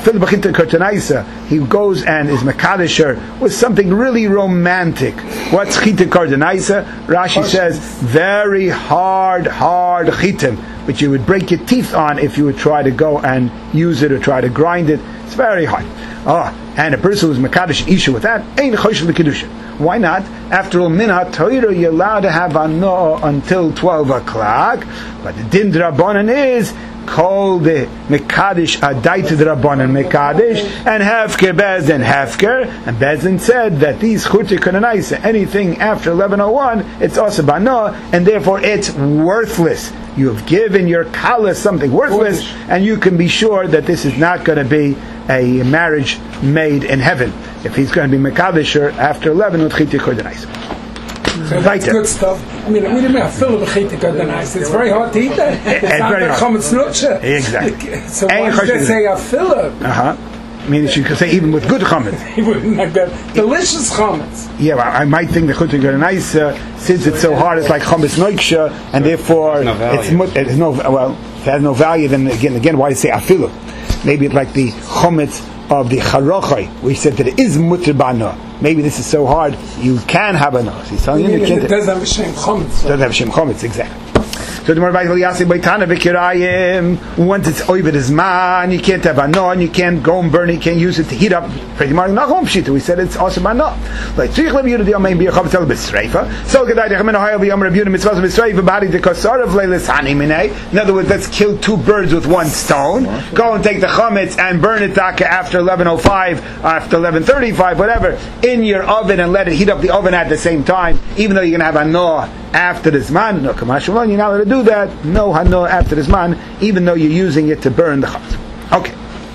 He goes and is Makadisher with something really romantic. What's Chita Kardanaisa? Rashi says, very hard, hard chitim, which you would break your teeth on if you would try to go and use it or try to grind it. It's very hard. Oh, and a person who's Makadish Isha with that, ain't Chosh L'Kedusha. Why not? After all, min ha-Torah, you're allowed to have ano until twelve o'clock, but the din d'Rabbanan is called the Mekadesh Adait d'Rabbanan Mekadesh, and Hefker Bezdin Hefker, and Bezdin said that these Chutei Kananaisa, anything after eleven oh one, it's also bano, and therefore it's worthless. You have given your kala something worthless, and you can be sure that this is not going to be a marriage made in heaven. If he's going to be Mekadesher after eleven with Chitei Kodanais. So that's good stuff. I mean, we didn't have fill of Chitei Kodanais. It's very hard to eat that. It's, it's not very hard. Exactly. So why should they say a filler? Uh-huh. I mean, you could say even with good chametz. Delicious chametz. Yeah, well, I might think the Chutei Kodanais, uh, since it's so hard, it's like chametz noiksha, and therefore no it's, it's no, well, it has no value, then again, again, why do you say afilu? Maybe it's like the chametz of the charochai, we said that it is mutter b'ano. Maybe this is so hard, you can have a no. He's telling you, you can't. It doesn't have a shem chametz. It doesn't have a shem chametz, exactly. So the Morvai Yasi Baitana Vikirayim, once it's over his man, you can't have a no, and you can't go and burn it, you can't use it to heat up. Pretty much not home shita. We said it's also a no. Like Tzich Lev Yudah Yomei B'Yachav Tel B'Sreifa. So Gedai Dechem Enohayel V'Yom Rav Yudah Mitzvah B'Sreifa B'Hari Dekosar of Leilis Hani Minei. In other words, let's kill two birds with one stone. Go and take the chametz and burn it after eleven oh five, after eleven thirty-five, whatever, in your oven and let it heat up the oven at the same time. Even though you're going to have a no after this man, no Kamashulon, you're not allowed to do that. No hano after this man, even though you're using it to burn the chametz. Okay.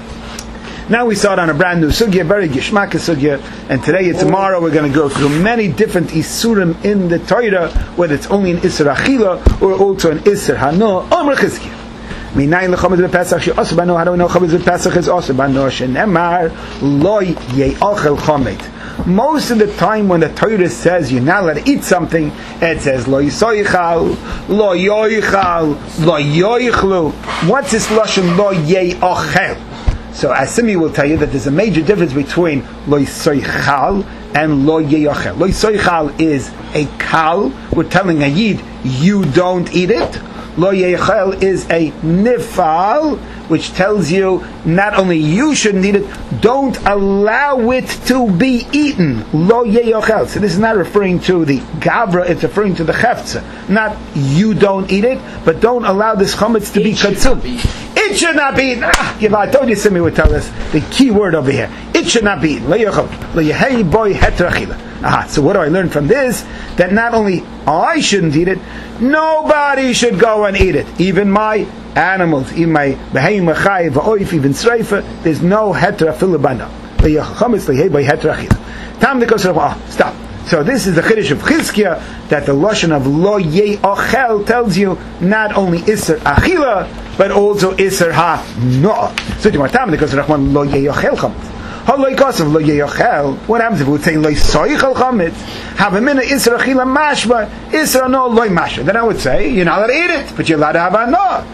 Now we start on a brand new sugya, very gishmaka sugya, and today and tomorrow we're going to go through many different isurim in the Torah, whether it's only an isur achila or also an isur hano. Omer chizkiya. Minayin lechametz b'Pesach she'osu bano. How do we know chametz b'Pesach is osu bano? Shenemar lo ye'achel chametz. Most of the time when the Torah says you're not allowed to eat something, it says lo yisoichal, lo yoichal, lo yoichlu. What's this lashon lo ye'achel? So Asimi will tell you that there's a major difference between lo yisoichal and lo ye'achel. Lo yisoichal is a kal. We're telling a yid you don't eat it. lo yechel is a nifal, which tells you not only you shouldn't eat it, don't allow it to be eaten. Lo yechel. So this is not referring to the gavra; it's referring to the chefza. Not you don't eat it, but don't allow this chametz to it be consumed. It should not be eaten. Ah, I told you, Simi would tell us the key word over here. It should not be eaten. Lo yechel. Lo yehei boy heterachila. Aha, so what do I learn from this? That not only I shouldn't eat it, nobody should go and eat it. Even my animals, even my behemoth, va'oif, even sreifa, there's no hetra filibana. Stop. So this is the chiddush of Chizkiah, that the lashon of lo ye'achel tells you not only iser achila, but also iser ha-no'ah. So Gemara Tam, because Rachman lo ye'achel chametz. What happens if we would say loy soichel chametz? Have a minute isra chila mashma, isra no loy mashma. Then I would say you're not allowed to eat it, but you're allowed to have a no.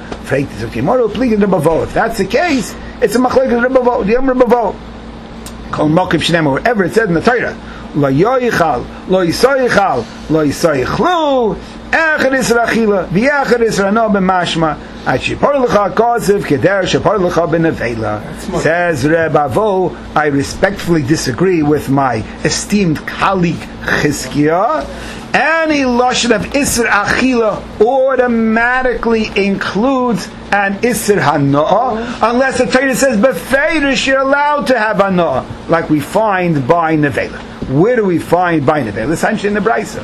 If that's the case, it's a machlekes rebavo. The Yom rebavo. Kol mokim shnema, wherever it says in the Torah, lo yoichal, lo yisoichal, lo yisoichlu, echad isra chila, v'echad isra no b'mashma. Says Reb Avo, I respectfully disagree with my esteemed colleague Chizkiah. Any lashon of Isser Achila automatically includes an Isser Hanoah, unless the Torah says Befeirish you're allowed to have Hanoah, like we find by Nevela. Where do we find by Nevela? It's actually in the Brisa.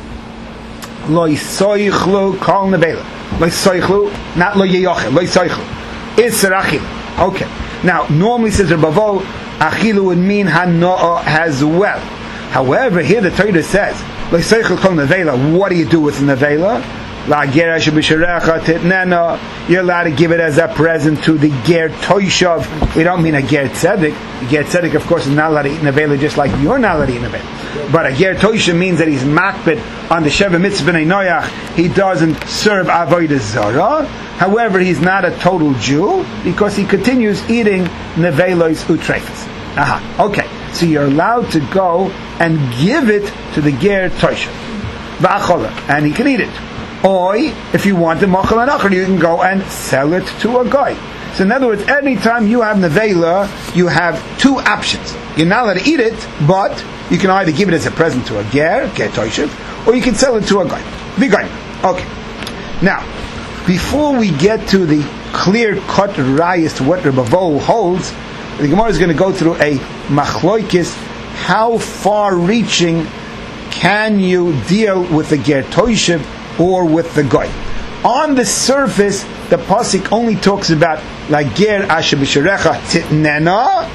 Lo yisoichlu kol Nevela. Lo yisoichlu, not lo yeyochel, lo yisoichlu. Isser Achila. Okay. Now, normally says Rebavo, Achila would mean Hanoah as well. However, here the Torah says, lo yisoichlu kol Nevela. What do you do with Nevela? La ger asher titnena. You're allowed to give it as a present to the ger toishav. We don't mean a ger tzedek. The ger tzedek, of course, is not allowed to eat nevela, just like you're not allowed to eat nevela. But a ger toishav means that he's makbid on the sheva mitzvah b'nei noyach. He doesn't serve avodah zarah. However, he's not a total Jew because he continues eating nevelos utrefes. Aha. Okay. So you're allowed to go and give it to the ger toishav v'achola, and he can eat it. Or, if you want the machal anachar, you can go and sell it to a guy. So in other words, anytime you have nevela, you have two options. You're not allowed to eat it, but you can either give it as a present to a ger, ger toishev, or you can sell it to a guy. The guy. Okay. Now, before we get to the clear-cut rayas to what Rebavo holds, the Gemara is going to go through a machloikis. How far-reaching can you deal with the ger toishev or with the goy? On the surface, the pasuk only talks about lager asher b'sherecha titnena.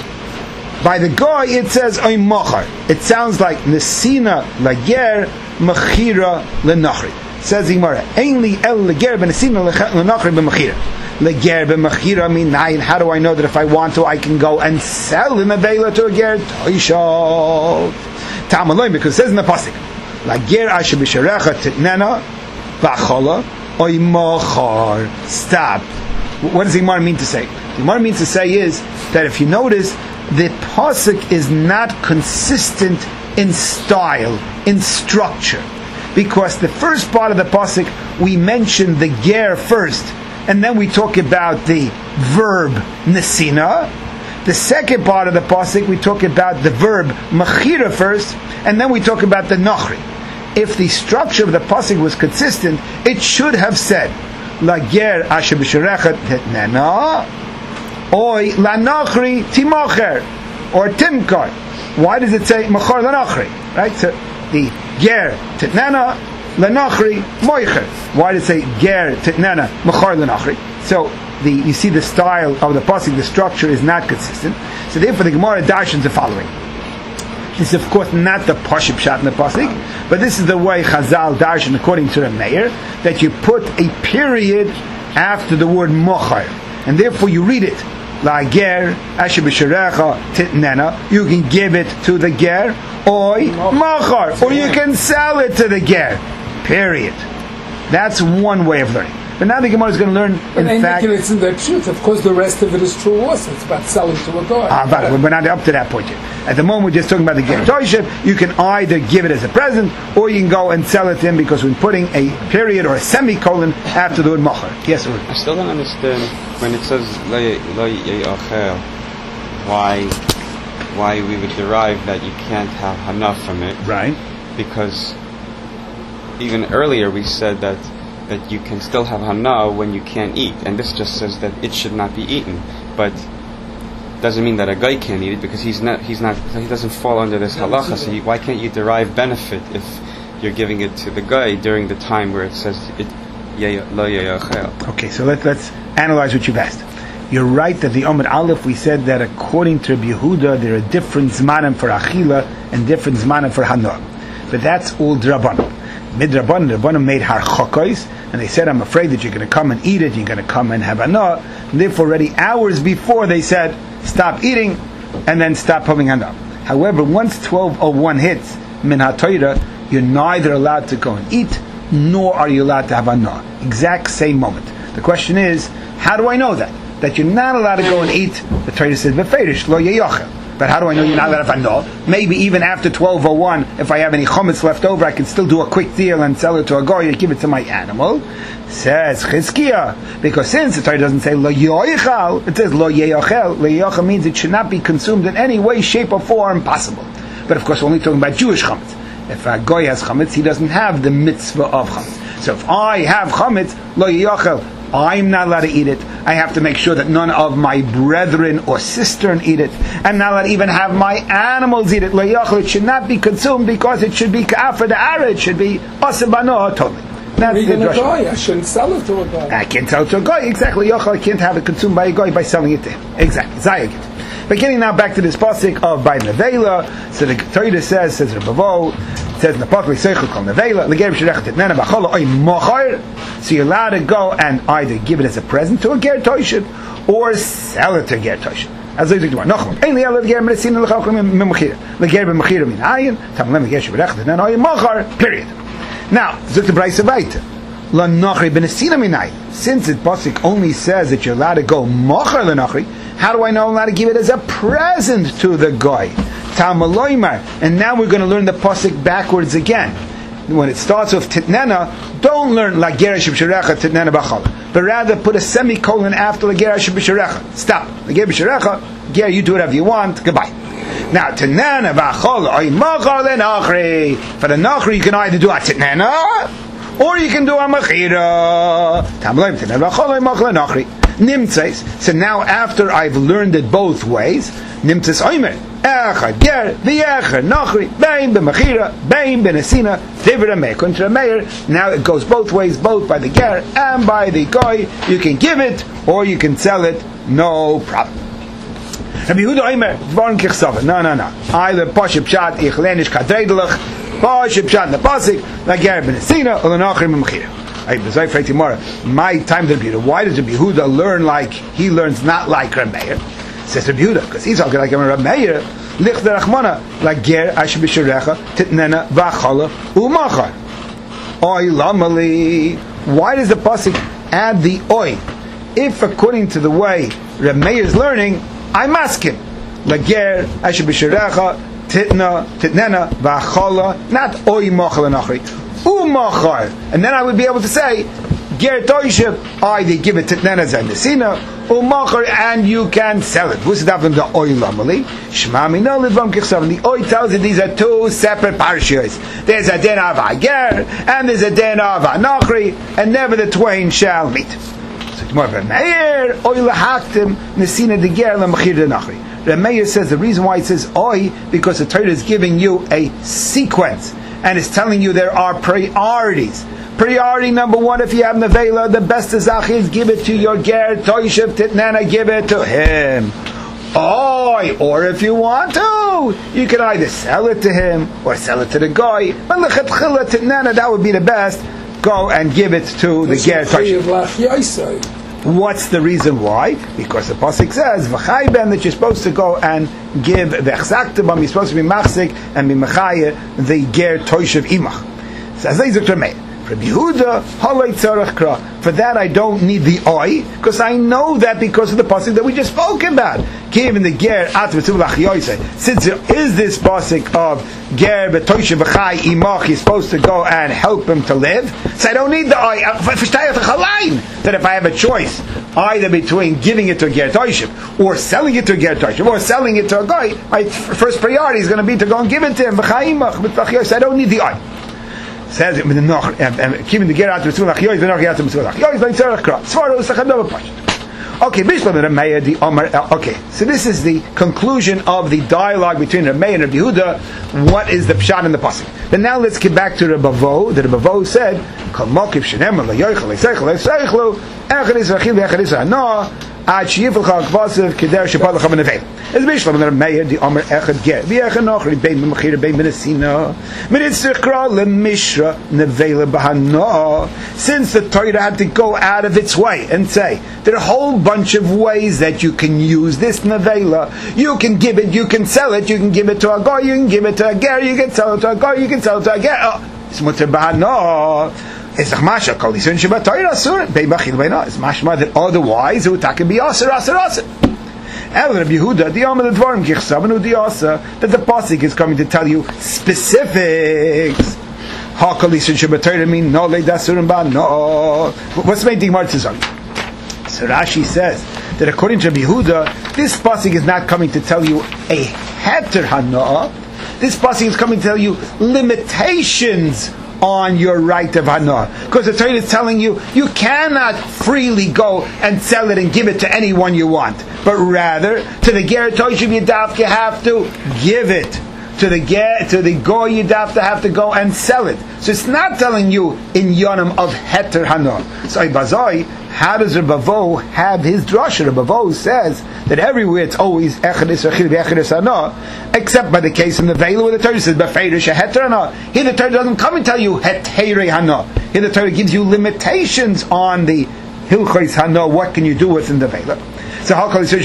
By the goy, it says oy machar. It sounds like nesina lager machira lenachri. Says the Gemara, ainli el lager b'nesina lenachri b'machira. Lager b'machira mean nayin. How do I know that if I want to, I can go and sell in a vela to a ger toishal? Tamaloi, because it says in the pasuk, Lager asher b'sherecha titnena v'achola oy machar. Stop. What does the Gemara mean to say? The Gemara means to say is that if you notice, the pasuk is not consistent in style, in structure, because the first part of the pasuk we mention the ger first, and then we talk about the verb nesina. The second part of the pasuk we talk about the verb machira first, and then we talk about the nachri. If the structure of the pasuk was consistent, it should have said lager asher b'sherecha titnena oy lanachri timocher or timkar. Why does it say machar lanachri? Right? So the ger titnena lanachri moicher. Why does it say ger titnena machar lanachri? So the you see the style of the pasuk, the structure is not consistent. So therefore, the Gemara darshans the following. This is of course not the Pashib Shat in the pasuk, but this is the way Chazal darshan according to the Meir, that you put a period after the word mochar, and therefore you read it lager asher b'sherecha titnena. You can give it to the ger, oy mochar, or you can sell it to the ger. Period. That's one way of learning. But now the Gemara is going to learn, in and fact... it's in the truth. Of course, the rest of it is true also. It's about selling to a guy. Ah, but we're not up to that point yet. At the moment, we're just talking about the Ger Toishev. You can either give it as a present, or you can go and sell it to him, because we're putting a period or a semicolon after the word Mocher. Yes, Uri? I still don't understand when it says Lo Ye'achel, why, why we would derive that you can't have Hana from it. Right. Because even earlier we said that that you can still have hana when you can't eat, and this just says that it should not be eaten, but doesn't mean that a guy can't eat it, because he's not he's not he doesn't fall under this halacha. So you, why can't you derive benefit if you're giving it to the guy during the time where it says it lo ye'achel? Okay, so let, let's analyze what you've asked. You're right that the Amud Aleph, we said that according to Rabbi Yehuda there are different zmanim for achila and different zmanim for hana, but that's all drabanan. Midrabanan, the Rabbanan made harchokos, and they said, I'm afraid that you're going to come and eat it, you're going to come and have hana. And therefore, already hours before, they said, stop eating, and then stop having hana. However, once twelve oh one hits, min ha-Torah, you're neither allowed to go and eat, nor are you allowed to have hana. Exact same moment. The question is, how do I know that? That you're not allowed to go and eat? The Torah says, beferish, lo ye'achel. But how do I know you're not allowed to have hana? Maybe even after twelve oh one, if I have any chometz left over, I can still do a quick deal and sell it to a goy and give it to my animal. Says Chizkiah, because since the Torah doesn't say lo yoichal, it says lo ye'achel. Lo ye'achel means it should not be consumed in any way, shape, or form possible. But of course, we're only talking about Jewish chometz. If a goy has chometz, he doesn't have the mitzvah of chometz. So if I have chometz, lo ye'achel, I'm not allowed to eat it. I have to make sure that none of my brethren or sister eat it. I'm not allowed to even have my animals eat it. It should not be consumed because it should be ka'afar the ara. It should be asabano totally. That's Even the a guy, I shouldn't sell it to a guy. I can't sell it to a guy. Exactly. I can't have it consumed by a guy by selling it to him. Exactly. Zayagit. But getting now back to this pasuk of by nevela. So the Torah says, says Rebavo, says in the pasuk seichel kol nevela leger b'sherech titnana b'chola oy mocher. So you're allowed to go and either give it as a present to a ger toishev or sell it to a ger toishev. As I said, Nachman. Only allowed ger medicine l'chachol memachir leger b'machir min ayin tamlem leger b'sherech titnana oy mocher. Period. Now, zok the brayso weiter. La nachri b'nesina min ayin. Since the pasuk only says that you're allowed to go mocher la nachri, how do I know I'm allowed to give it as a present to the guy? Talmaloymar. And now we're going to learn the pasuk backwards again. When it starts with titnena, don't learn la gerash b'sherecha titnena b'chala, but rather put a semicolon after la gerash b'sherecha. Stop. La gerash b'sherecha, ger, you do whatever you want. Goodbye. Now titnena b'chala oy machar lenachri. For the nachri, you can either do a titnena or you can do a machira. Talmaloym titnena b'chala oy machar lenachri. Nimtzes. So now after I've learned it both ways, Nimtzes Oimer, Echad Ger, V'Echad Nachri, Bein B'Machira, Bein B'Nesina, Divra Mekun Trameir. Now it goes both ways, both by the Ger and by the Goy. You can give it or you can sell it, no problem. Rabbi Yehuda Oimer, Dvarim Kichsava. No, no, no. Either Poshib Pshat, Ich Lenish Kadreidelach, Poshib Pshat Nepasik, La Ger B'Nesina, or La Nachri B'Machira. My time to Rabbi Yehuda. Why does Rabbi Yehuda learn like he learns not like Rabbi Meir? Says Rabbi Yehuda because he's talking like Rabbi Meir. Lich derachmana like ger asher b'sherecha titnena v'achala u'machar. Oy lamali. Why does the pasuk add the oy? If according to the way Rabbi Meir is learning, I'm asking like ger asher b'sherecha titna titnena v'achala, not oy machal nachri. Umachar, and then I would be able to say, Ger Toishev, either give it to Titnena and Nesina, Umachar, and you can sell it. Who's that from the Oy Lamali? Shmami no Lidvam Kichsav. The Oy tells you these are two separate parashiyos. There's a den of Ger, and there's a den of Nachri, and never the twain shall meet. So it's more of a Meir, Oy Lahaktim, Nesina de Ger, Lamachir de Nachri. The Meir says the reason why it says Oy, because the Torah is giving you a sequence. And it's telling you there are priorities. Priority number one, if you have nevela, the best azach is give it to your ger toishev titnana, give it to him. Oy, or if you want to, you can either sell it to him or sell it to the guy. But lechatchila titnana, that would be the best. Go and give it to the ger toishev. What's the reason why? Because the pasuk says v'chai ben that you're supposed to go and give v'chzaktabam. You're supposed to be machzik and be mechaye the ger toishev imach. So as they Rabbi Yehuda, halay tzarach kra. For that I don't need the oi, because I know that because of the pasuk that we just spoke about. Given the ger at since there is this pasuk of ger betoishe v'chai imach, he's supposed to go and help him to live. So I don't need the oi. That if I have a choice either between giving it to a ger toishe or selling it to a ger toishe or selling it to a guy, my first priority is going to be to go and give it to him. V'chai imach b'tachiyos. I don't need the oi. Says it with the noch, keeping the ger out of Mitzvah Lachyoy, the noch out of Mitzvah Lachyoy, like Tzarech Kra. Svarah is another part. Okay, Bishlam and Rameya, the Omar. Okay, so this is the conclusion of the dialogue between Rameya and Rabbi Yehuda. What is the pshat in the pasuk? But now let's get back to Rabbi Vo. That Rabbi Vo said, "Kol mokiv shenem leyochel leitzeichel leitzeichlu echad izrachil ve'echad izranoah ad sheyifulcha akvasav keder shepad lecha v'neveil." It's Bishlam and Rameya, the Omar echad ger v'echad nochri bein b'machir bein b'nesina minitzich kra lemishra nevela b'hanoah. Since the Torah had to go out of its way and say there are a whole bunch of ways that you can use this nevela. You can give it, you can sell it, you can give it to a guy, you can give it to a ger, you can sell it to a guy, you can sell it to a ger. Oh, it's mutter b'hanoah. It's mashma kol isun sheba Torah asur beibachil beina. It's mashma that otherwise it would take be asur asur asur. El Rabbi Yehuda, the Amar the Dvarim kichsavanu the asa, that the pasuk is coming to tell you specifics. Ha kol isun sheba Torah mean no le dasurim ba no. What's the main thing Gemara says? So Rashi says that according to Rabbi Yehuda, this pasuk is not coming to tell you a heter hanoah. This pasuk is coming to tell you limitations on your right of hanoah. Because the Torah is telling you, you cannot freely go and sell it and give it to anyone you want. But rather, to the ger toishiv yidaf, you have to give it. To the ger, to the goy yidaf, to have to go and sell it. So it's not telling you in yonam of heter hanoah. So Ibazoi, how does Rabbi Vo have his drasha? Rabbi Vo says that everywhere it's always echad israchil ve'echad isranoah, except by the case in the Vela where the Torah says b'feirush heter hanoah. Here the Torah doesn't come and tell you heterei hanoah. Here the Torah gives you limitations on the hilchos hanoah. What can you do within the Vela? So how do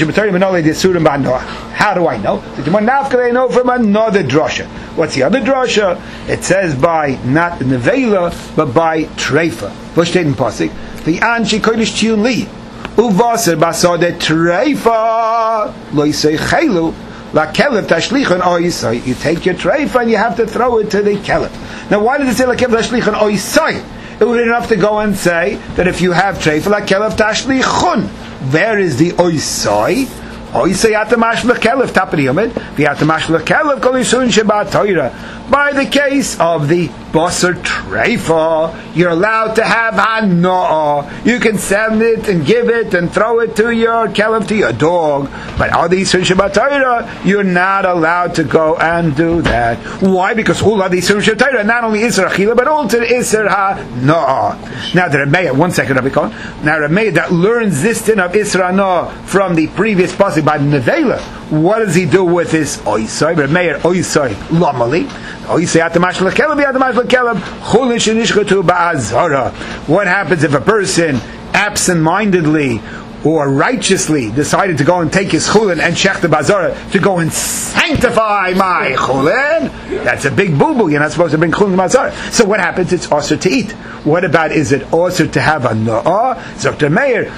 I know? I know from another drasha. What's the other drasha? It says by not in the Vela but by treifa. What's in pasuk? The anshi kodesh tiyuli uvaser basode treifa lo yisei chelu la kelev tashlichon oisai. You take your treifa and you have to throw it to the kelev. Now, why did it say la kelev tashlichon oisai? It would be enough to go and say that if you have treifa la kelev tashlichon. Where is the oisai? Oisai atamash lekelev tapri yomid. The atamash lekelev kol yisun sheba Torah. By the case of the basar treifa, you're allowed to have hanoah. You can send it and give it and throw it to your kelev, to your dog. But all these yisun sheba Torah, you're not allowed to go and do that. Why? Because all of these yisun sheba Torah, not only isra achila, but also isra hanoah. Now the Rameya, one second, Rabbi Cohen. Now Rameya that learns this din of isra hanoah from the previous pasuk by Nevela. What does he do with his oisai? Rameya oisai lamali. What happens if a person absent-mindedly or righteously decided to go and take his chulin and shech the bazara to go and sanctify my chulin? That's a big boo-boo. You're not supposed to bring chulin to bazara. So what happens? It's also to eat. What about, is it also to have a noah? Doctor Meir,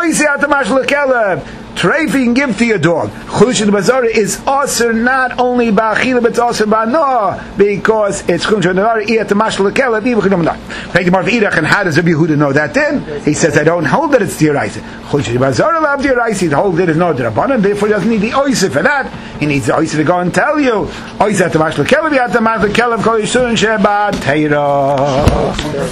treifa you can give to your dog. Chulish and bazara is also not only ba'achila but it's also ba'noah because it's chulish and bazara iyat tamash lekelev even chudam not. Thank you, Marv Irach. And how does Rabbi Yehuda know that? Then he says, I don't hold that it's diraisa. Chulish and bazara love diraisa. He holds that it's not dirabanan. Therefore, he doesn't need the oisa for that. He needs the oisa to go and tell you. Oisa tamash lekelev iyat tamash lekelev kol yishun sheba teira.